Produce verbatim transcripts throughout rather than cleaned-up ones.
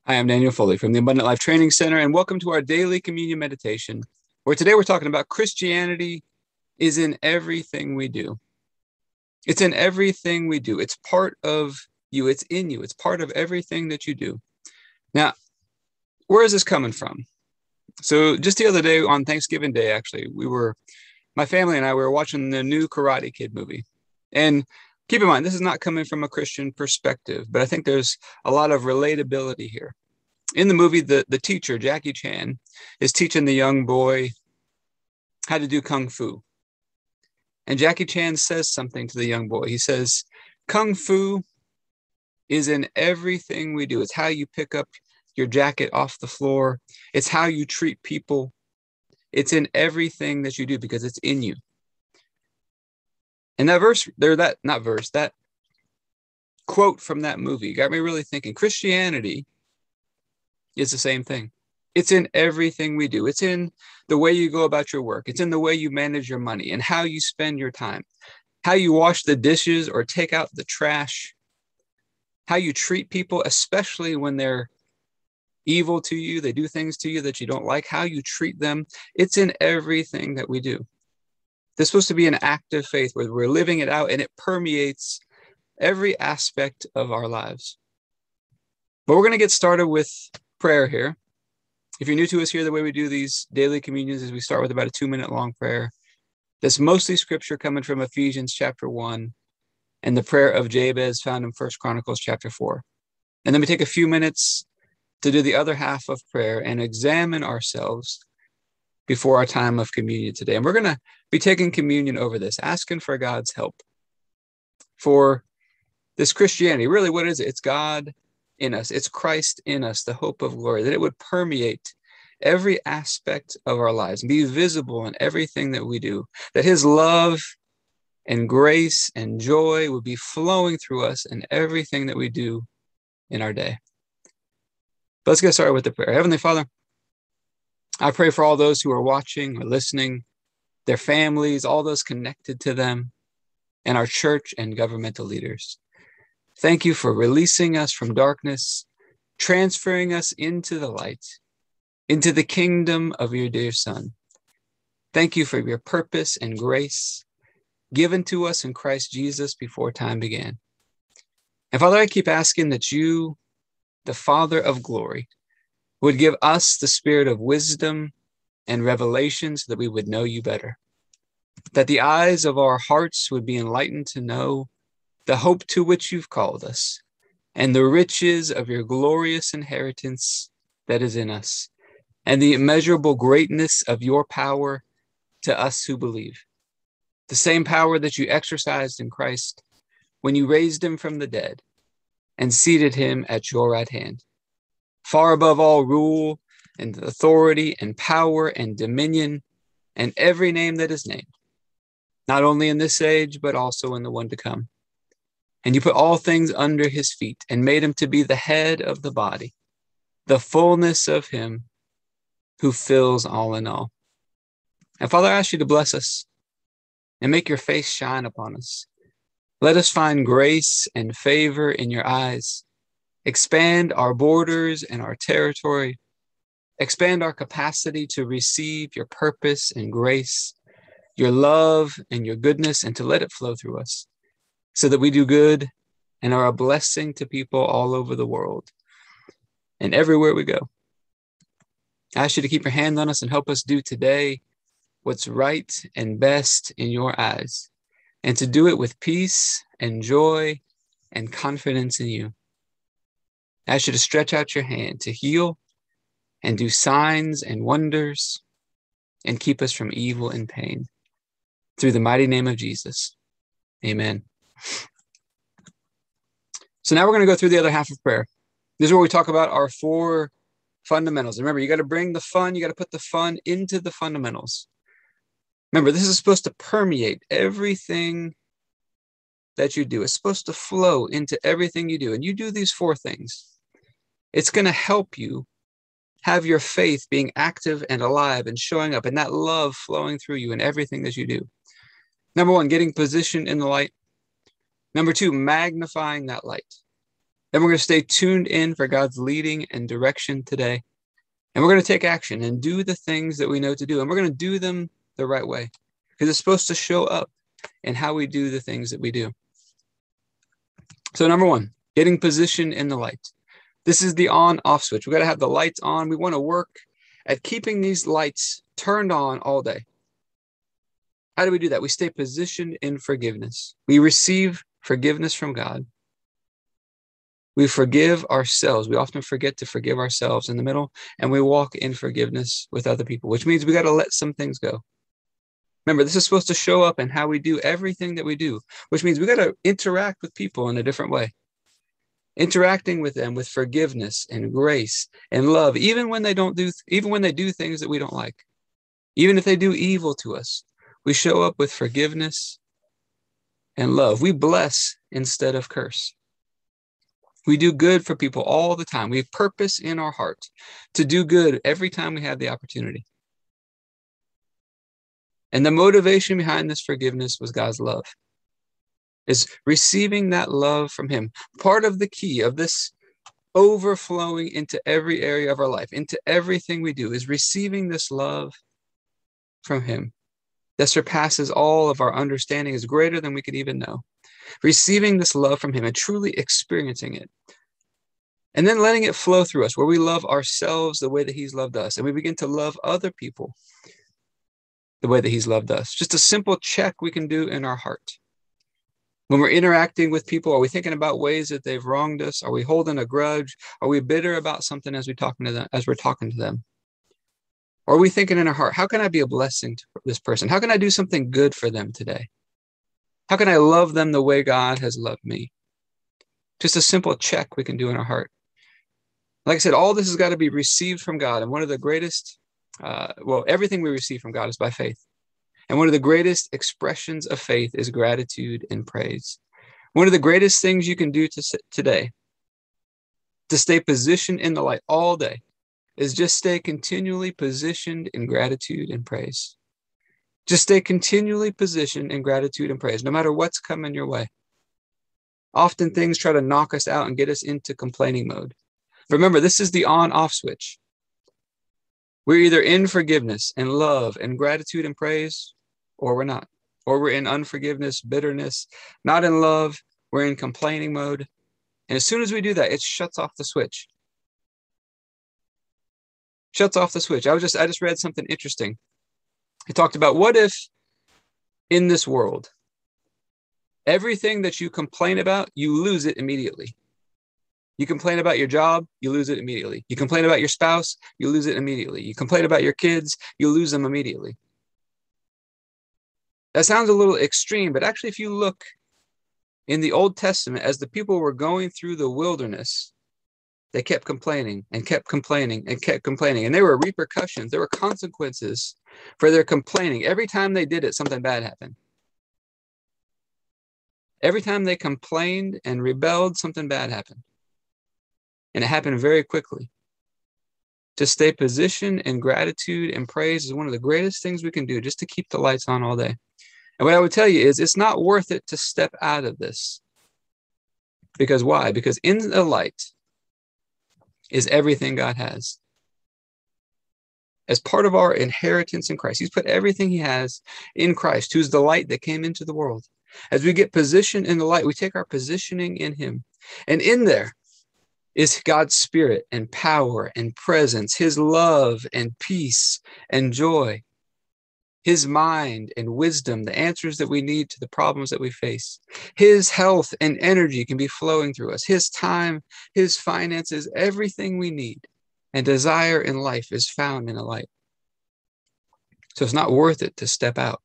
I am Daniel Foley from the Abundant Life Training Center, and welcome to our daily communion meditation, where today we're talking about Christianity is in everything we do. It's in everything we do. It's part of you. It's in you. It's part of everything that you do. Now, where is this coming from? So just the other day on Thanksgiving Day, actually, we were, my family and I, we were watching the new Karate Kid movie. And keep in mind, this is not coming from a Christian perspective, but I think there's a lot of relatability here. In the movie, the, the teacher, Jackie Chan, is teaching the young boy how to do Kung Fu. And Jackie Chan says something to the young boy. He says, Kung Fu is in everything we do. It's how you pick up your jacket off the floor. It's how you treat people. It's in everything that you do because it's in you. And that verse, there, that, not verse, that quote from that movie got me really thinking. Christianity is the same thing. It's in everything we do. It's in the way you go about your work. It's in the way you manage your money and how you spend your time, how you wash the dishes or take out the trash, how you treat people, especially when they're evil to you, they do things to you that you don't like, how you treat them. It's in everything that we do. This is supposed to be an active faith where we're living it out and it permeates every aspect of our lives. But we're going to get started with prayer here. If you're new to us here, the way we do these daily communions is we start with about a two minute long prayer. That's mostly scripture coming from Ephesians chapter one and the prayer of Jabez found in First Chronicles chapter four. And then we take a few minutes to do the other half of prayer and examine ourselves before our time of communion today. And we're going to be taking communion over this, asking for God's help for this Christianity. Really, what is it? It's God in us. It's Christ in us, the hope of glory, that it would permeate every aspect of our lives and be visible in everything that we do, that his love and grace and joy would be flowing through us in everything that we do in our day. But let's get started with the prayer. Heavenly Father, I pray for all those who are watching or listening, their families, all those connected to them, and our church and governmental leaders. Thank you for releasing us from darkness, transferring us into the light, into the kingdom of your dear Son. Thank you for your purpose and grace given to us in Christ Jesus before time began. And Father, I keep asking that you, the Father of glory, would give us the spirit of wisdom and revelation so that we would know you better, that the eyes of our hearts would be enlightened to know the hope to which you've called us, and the riches of your glorious inheritance that is in us, and the immeasurable greatness of your power to us who believe. The same power that you exercised in Christ when you raised him from the dead and seated him at your right hand, far above all rule and authority and power and dominion and every name that is named, not only in this age, but also in the one to come. And you put all things under his feet and made him to be the head of the body, the fullness of him who fills all in all. And Father, I ask you to bless us and make your face shine upon us. Let us find grace and favor in your eyes. Expand our borders and our territory. Expand our capacity to receive your purpose and grace, your love and your goodness, and to let it flow through us, so that we do good and are a blessing to people all over the world and everywhere we go. I ask you to keep your hand on us and help us do today what's right and best in your eyes, and to do it with peace and joy and confidence in you. I ask you to stretch out your hand to heal and do signs and wonders and keep us from evil and pain. Through the mighty name of Jesus, amen. So now we're going to go through the other half of prayer. This is where we talk about our four fundamentals. Remember, you got to bring the fun, you got to put the fun into the fundamentals. Remember, this is supposed to permeate everything that you do. It's supposed to flow into everything you do. And you do these four things. It's going to help you have your faith being active and alive and showing up, and that love flowing through you in everything that you do. Number one, getting positioned in the light. Number two, magnifying that light. Then we're going to stay tuned in for God's leading and direction today. And we're going to take action and do the things that we know to do. And we're going to do them the right way, because it's supposed to show up in how we do the things that we do. So number one, getting positioned in the light. This is the on-off switch. We've got to have the lights on. We want to work at keeping these lights turned on all day. How do we do that? We stay positioned in forgiveness. We receive forgiveness from God. We forgive ourselves. We often forget to forgive ourselves in the middle, and we walk in forgiveness with other people, which means we got to let some things go. Remember, this is supposed to show up in how we do everything that we do, which means we got to interact with people in a different way. Interacting with them with forgiveness and grace and love, even when they don't do, even when they do things that we don't like, even if they do evil to us, we show up with forgiveness and love. We bless instead of curse. We do good for people all the time. We have purpose in our heart to do good every time we have the opportunity. And the motivation behind this forgiveness was God's love, is receiving that love from him. Part of the key of this overflowing into every area of our life, into everything we do, is receiving this love from him that surpasses all of our understanding, is greater than we could even know. Receiving this love from him and truly experiencing it. And then letting it flow through us, where we love ourselves the way that he's loved us. And we begin to love other people the way that he's loved us. Just a simple check we can do in our heart. When we're interacting with people, are we thinking about ways that they've wronged us? Are we holding a grudge? Are we bitter about something as we talking to them, as we're talking to them? Or are we thinking in our heart, how can I be a blessing to this person? How can I do something good for them today? How can I love them the way God has loved me? Just a simple check we can do in our heart. Like I said, all this has got to be received from God. And one of the greatest, uh, well, everything we receive from God is by faith. And one of the greatest expressions of faith is gratitude and praise. One of the greatest things you can do to, today, to stay positioned in the light all day, is just stay continually positioned in gratitude and praise. Just stay continually positioned in gratitude and praise, no matter what's coming your way. Often things try to knock us out and get us into complaining mode. Remember, this is the on-off switch. We're either in forgiveness and love and gratitude and praise, or we're not. Or we're in unforgiveness, bitterness, not in love. We're in complaining mode. And as soon as we do that, it shuts off the switch. Shuts off the switch. I was just, I just read something interesting. It talked about, what if in this world, everything that you complain about, you lose it immediately. You complain about your job, you lose it immediately. You complain about your spouse, you lose it immediately. You complain about your kids, you lose them immediately. That sounds a little extreme, but actually if you look in the Old Testament, as the people were going through the wilderness, they kept complaining and kept complaining and kept complaining. And there were repercussions, there were consequences for their complaining. Every time they did it, something bad happened. Every time they complained and rebelled, something bad happened. And it happened very quickly. To stay positioned in gratitude and praise is one of the greatest things we can do, just to keep the lights on all day. And what I would tell you is, it's not worth it to step out of this. Because why? Because in the light is everything God has. As part of our inheritance in Christ, he's put everything he has in Christ, who's the light that came into the world. As we get positioned in the light, we take our positioning in him. And in there is God's spirit and power and presence, his love and peace and joy, his mind and wisdom, the answers that we need to the problems that we face. His health and energy can be flowing through us. His time, his finances, everything we need and desire in life is found in a light. So it's not worth it to step out.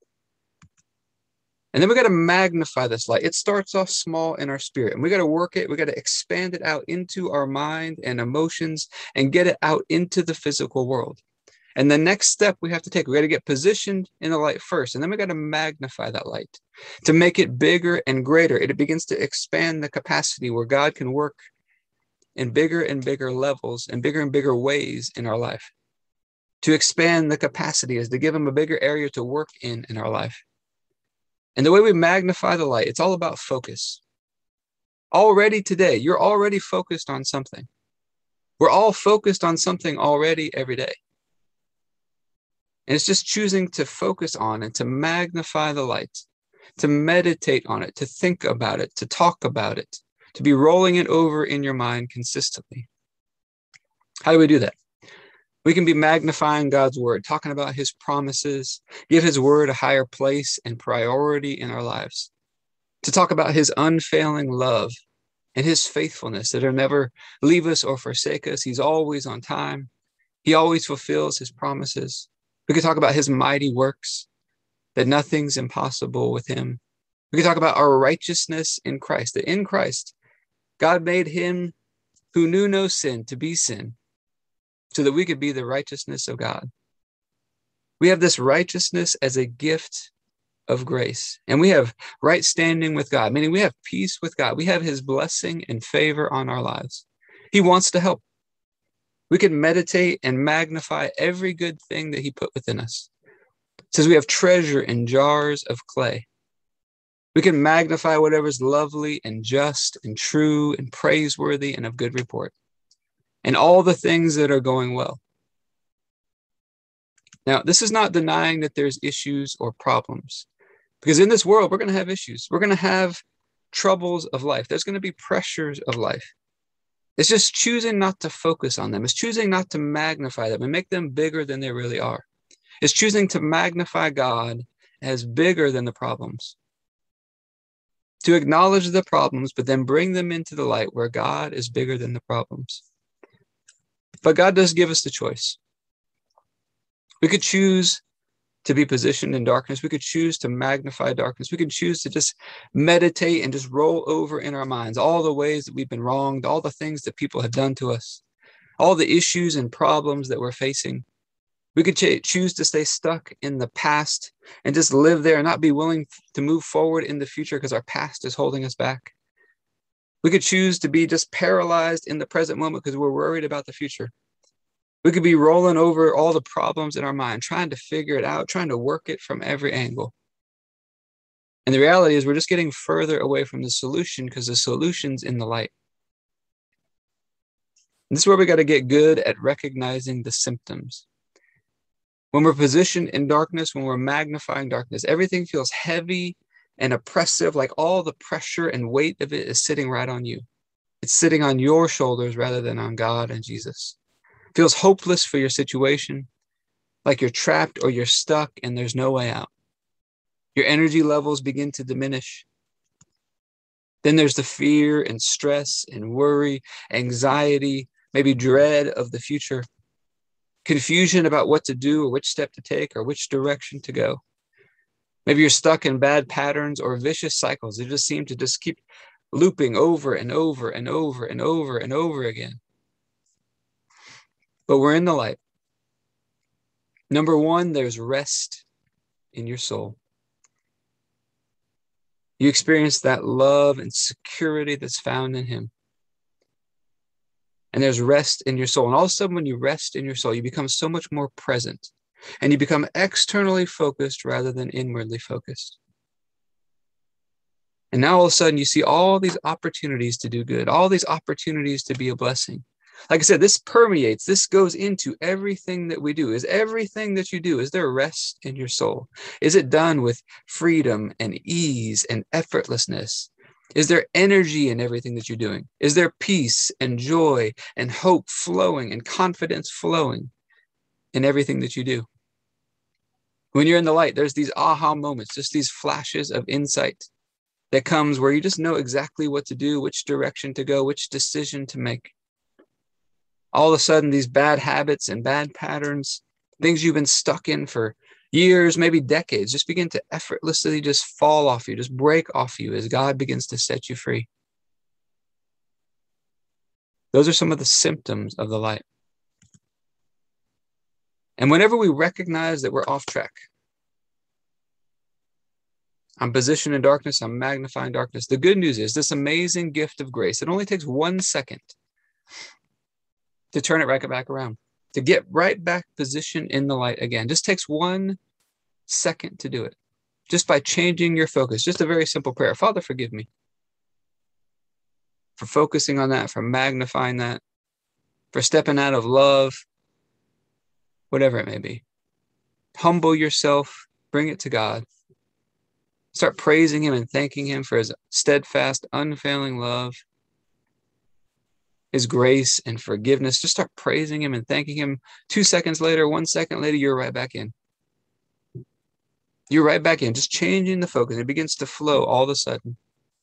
And then we got to magnify this light. It starts off small in our spirit, and we got to work it. We got to expand it out into our mind and emotions and get it out into the physical world. And the next step we have to take, we got to get positioned in the light first. And then we got to magnify that light to make it bigger and greater. It begins to expand the capacity where God can work in bigger and bigger levels and bigger and bigger ways in our life. To expand the capacity is to give him a bigger area to work in in our life. And the way we magnify the light, it's all about focus. Already today, you're already focused on something. We're all focused on something already every day. And it's just choosing to focus on and to magnify the light, to meditate on it, to think about it, to talk about it, to be rolling it over in your mind consistently. How do we do that? We can be magnifying God's word, talking about his promises, give his word a higher place and priority in our lives, to talk about his unfailing love and his faithfulness that will never leave us or forsake us. He's always on time. He always fulfills his promises. We could talk about his mighty works, that nothing's impossible with him. We could talk about our righteousness in Christ, that in Christ, God made him who knew no sin to be sin, so that we could be the righteousness of God. We have this righteousness as a gift of grace, and we have right standing with God, meaning we have peace with God. We have his blessing and favor on our lives. He wants to help. We can meditate and magnify every good thing that he put within us. It says we have treasure in jars of clay. We can magnify whatever's lovely and just and true and praiseworthy and of good report, and all the things that are going well. Now, this is not denying that there's issues or problems, because in this world, we're going to have issues. We're going to have troubles of life. There's going to be pressures of life. It's just choosing not to focus on them. It's choosing not to magnify them and make them bigger than they really are. It's choosing to magnify God as bigger than the problems. To acknowledge the problems, but then bring them into the light where God is bigger than the problems. But God does give us the choice. We could choose to be positioned in darkness. We could choose to magnify darkness. We could choose to just meditate and just roll over in our minds all the ways that we've been wronged, all the things that people have done to us, all the issues and problems that we're facing. We could ch- choose to stay stuck in the past and just live there and not be willing to move forward in the future because our past is holding us back. We could choose to be just paralyzed in the present moment because we're worried about the future. We could be rolling over all the problems in our mind, trying to figure it out, trying to work it from every angle. And the reality is we're just getting further away from the solution because the solution's in the light. And this is where we got to get good at recognizing the symptoms. When we're positioned in darkness, when we're magnifying darkness, everything feels heavy and oppressive, like all the pressure and weight of it is sitting right on you. It's sitting on your shoulders rather than on God and Jesus. It feels hopeless for your situation, like you're trapped or you're stuck and there's no way out. Your energy levels begin to diminish. Then there's the fear and stress and worry, anxiety, maybe dread of the future, confusion about what to do or which step to take or which direction to go. Maybe you're stuck in bad patterns or vicious cycles. They just seem to just keep looping over and over and over and over and over again. But we're in the light. Number one, there's rest in your soul. You experience that love and security that's found in him. And there's rest in your soul. And all of a sudden, when you rest in your soul, you become so much more present. And you become externally focused rather than inwardly focused. And now all of a sudden, you see all these opportunities to do good, all these opportunities to be a blessing. Like I said, this permeates, this goes into everything that we do. Is everything that you do, is there rest in your soul? Is it done with freedom and ease and effortlessness? Is there energy in everything that you're doing? Is there peace and joy and hope flowing and confidence flowing in everything that you do? When you're in the light, there's these aha moments, just these flashes of insight that comes where you just know exactly what to do, which direction to go, which decision to make. All of a sudden, these bad habits and bad patterns, things you've been stuck in for years, maybe decades, just begin to effortlessly just fall off you, just break off you as God begins to set you free. Those are some of the symptoms of the light. And whenever we recognize that we're off track, I'm positioned in darkness, I'm magnifying darkness. The good news is this amazing gift of grace. It only takes one second to turn it right back around, to get right back positioned in the light again. Just takes one second to do it, just by changing your focus. Just a very simple prayer. Father, forgive me. for focusing on that, for magnifying that, for stepping out of love, whatever it may be. Humble yourself, bring it to God. Start praising him and thanking him for his steadfast, unfailing love, his grace and forgiveness. Just start praising him and thanking him. Two seconds later, one second later, you're right back in. You're right back in, just changing the focus. It begins to flow all of a sudden.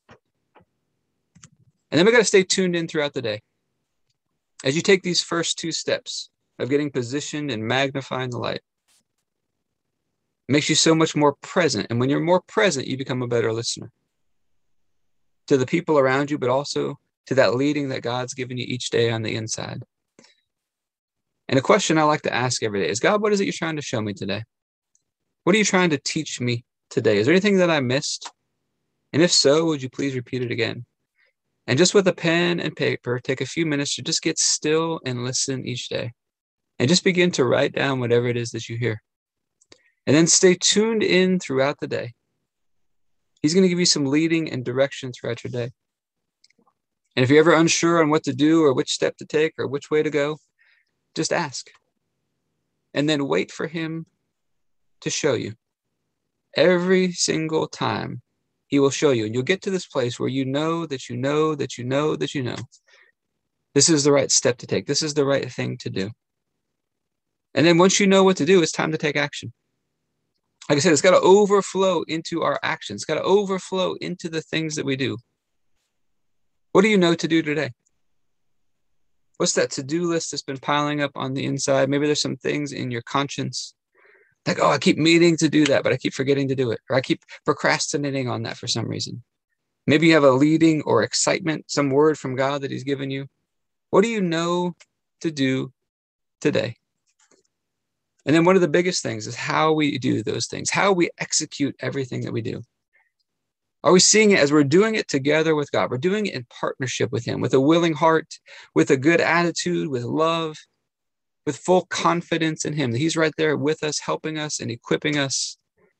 And then we got to stay tuned in throughout the day. As you take these first two steps of getting positioned and magnifying the light, it makes you so much more present. And when you're more present, you become a better listener to the people around you, but also to that leading that God's given you each day on the inside. And a question I like to ask every day is, God, what is it you're trying to show me today? What are you trying to teach me today? Is there anything that I missed? And if so, would you please repeat it again? And just with a pen and paper, take a few minutes to just get still and listen each day. And just begin to write down whatever it is that you hear. And then stay tuned in throughout the day. He's going to give you some leading and direction throughout your day. And if you're ever unsure on what to do or which step to take or which way to go, just ask. And then wait for him to show you. Every single time he will show you. And you'll get to this place where you know that you know that you know that you know. This is the right step to take. This is the right thing to do. And then once you know what to do, it's time to take action. Like I said, it's got to overflow into our actions. It's got to overflow into the things that we do. What do you know to do today? What's that to-do list that's been piling up on the inside? Maybe there's some things in your conscience. Like, oh, I keep meaning to do that, but I keep forgetting to do it. Or I keep procrastinating on that for some reason. Maybe you have a leading or excitement, some word from God that he's given you. What do you know to do today? And then one of the biggest things is how we do those things, how we execute everything that we do. Are we seeing it as we're doing it together with God? We're doing it in partnership with him, with a willing heart, with a good attitude, with love, with full confidence in him, that he's right there with us, helping us and equipping us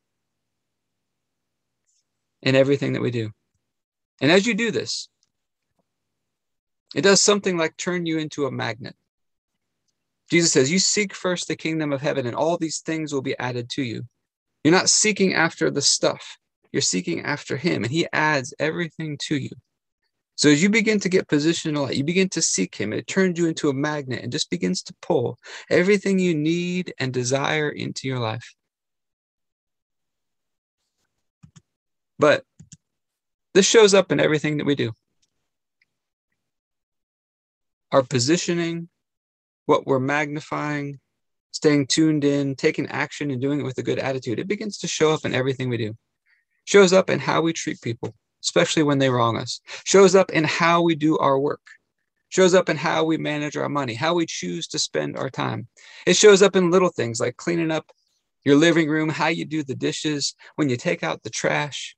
in everything that we do. And as you do this, it does something like turn you into a magnet. Jesus says, you seek first the kingdom of heaven and all these things will be added to you. You're not seeking after the stuff. You're seeking after him and he adds everything to you. So as you begin to get positioned in light, you begin to seek him. It turns you into a magnet and just begins to pull everything you need and desire into your life. But this shows up in everything that we do. Our positioning, what we're magnifying, staying tuned in, taking action and doing it with a good attitude, it begins to show up in everything we do. Shows up in how we treat people, especially when they wrong us. Shows up in how we do our work. Shows up in how we manage our money, how we choose to spend our time. It shows up in little things like cleaning up your living room, how you do the dishes, when you take out the trash,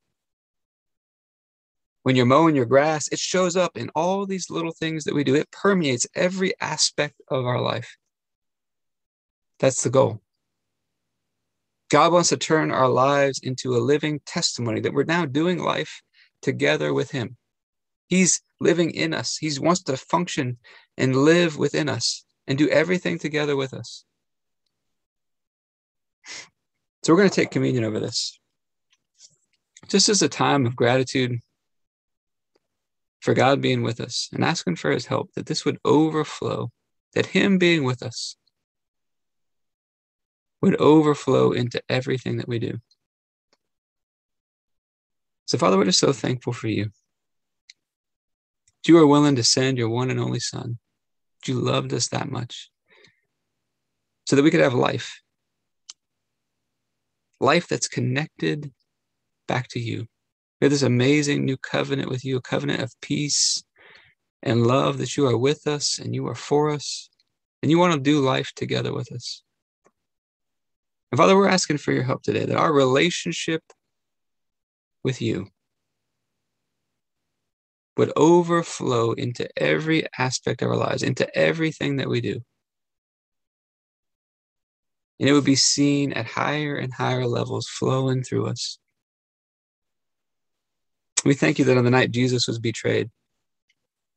when you're mowing your grass. It shows up in all these little things that we do. It permeates every aspect of our life. That's the goal. God wants to turn our lives into a living testimony that we're now doing life together with him. He's living in us. He wants to function and live within us and do everything together with us. So we're going to take communion over this. Just as a time of gratitude for God being with us and asking for his help, that this would overflow, that him being with us would overflow into everything that we do. So, Father, we're just so thankful for you. You are willing to send your one and only Son. You loved us that much so that we could have life. Life that's connected back to you. We have this amazing new covenant with you, a covenant of peace and love, that you are with us and you are for us and you want to do life together with us. And Father, we're asking for your help today, that our relationship with you would overflow into every aspect of our lives, into everything that we do. And it would be seen at higher and higher levels flowing through us. We thank you that on the night Jesus was betrayed,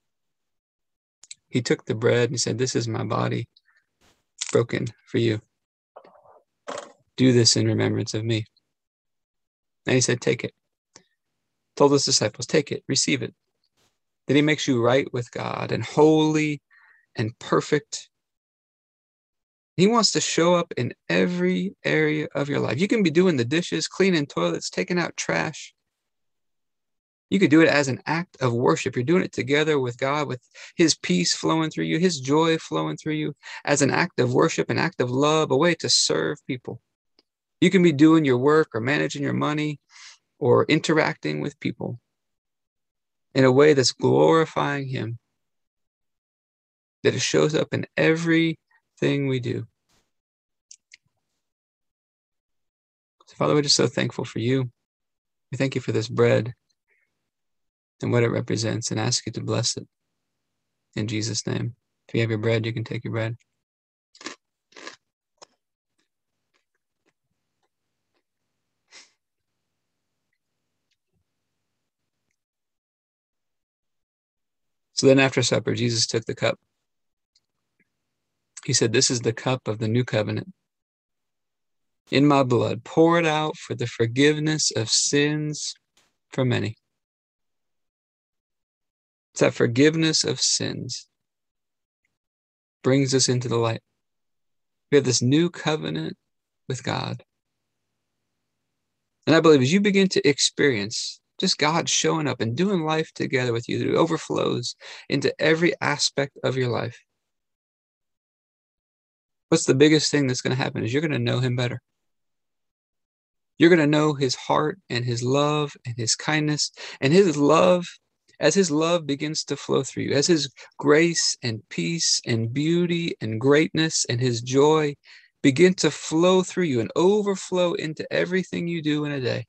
He took the bread and he said, this is my body broken for you. Do this in remembrance of me. And he said, take it. Told his disciples, take it, receive it. Then he makes you right with God and holy and perfect. He wants to show up in every area of your life. You can be doing the dishes, cleaning toilets, taking out trash. You could do it as an act of worship. You're doing it together with God, with his peace flowing through you, his joy flowing through you, as an act of worship, an act of love, a way to serve people. You can be doing your work or managing your money or interacting with people in a way that's glorifying him, that it shows up in everything we do. So, Father, we're just so thankful for you. We thank you for this bread and what it represents, and ask you to bless it in Jesus' name. If you have your bread, you can take your bread. So then after supper, Jesus took the cup. He said, this is the cup of the new covenant in my blood, poured out for the forgiveness of sins for many. It's that forgiveness of sins brings us into the light. We have this new covenant with God. And I believe as you begin to experience just God showing up and doing life together with you, it overflows into every aspect of your life. What's the biggest thing that's going to happen is you're going to know him better. You're going to know his heart and his love and his kindness and his love. As his love begins to flow through you, as his grace and peace and beauty and greatness and his joy begin to flow through you and overflow into everything you do in a day,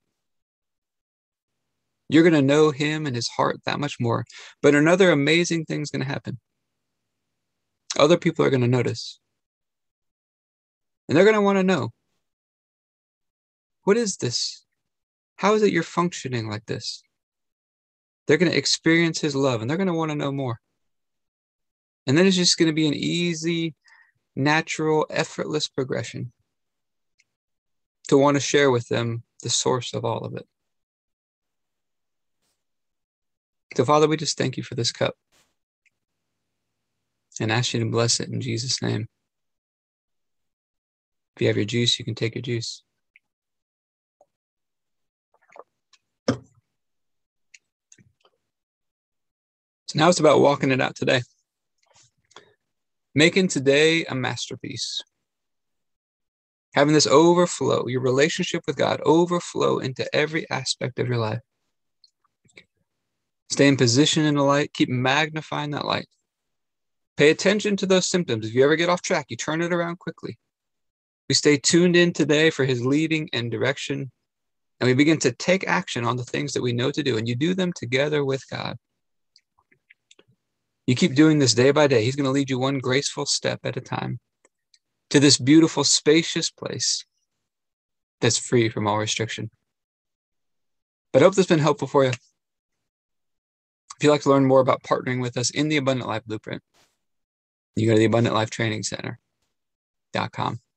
you're going to know him and his heart that much more. But another amazing thing is going to happen. Other people are going to notice. And they're going to want to know, what is this? How is it you're functioning like this? They're going to experience his love, and they're going to want to know more. And then it's just going to be an easy, natural, effortless progression to want to share with them the source of all of it. So, Father, we just thank you for this cup and ask you to bless it in Jesus' name. If you have your juice, you can take your juice. So now it's about walking it out today. Making today a masterpiece. Having this overflow, your relationship with God overflow into every aspect of your life. Stay in position in the light. Keep magnifying that light. Pay attention to those symptoms. If you ever get off track, you turn it around quickly. We stay tuned in today for his leading and direction. And we begin to take action on the things that we know to do. And you do them together with God. You keep doing this day by day. He's going to lead you one graceful step at a time to this beautiful, spacious place that's free from all restriction. But I hope this has been helpful for you. If you'd like to learn more about partnering with us in the Abundant Life Blueprint, you go to the abundant life training center dot com.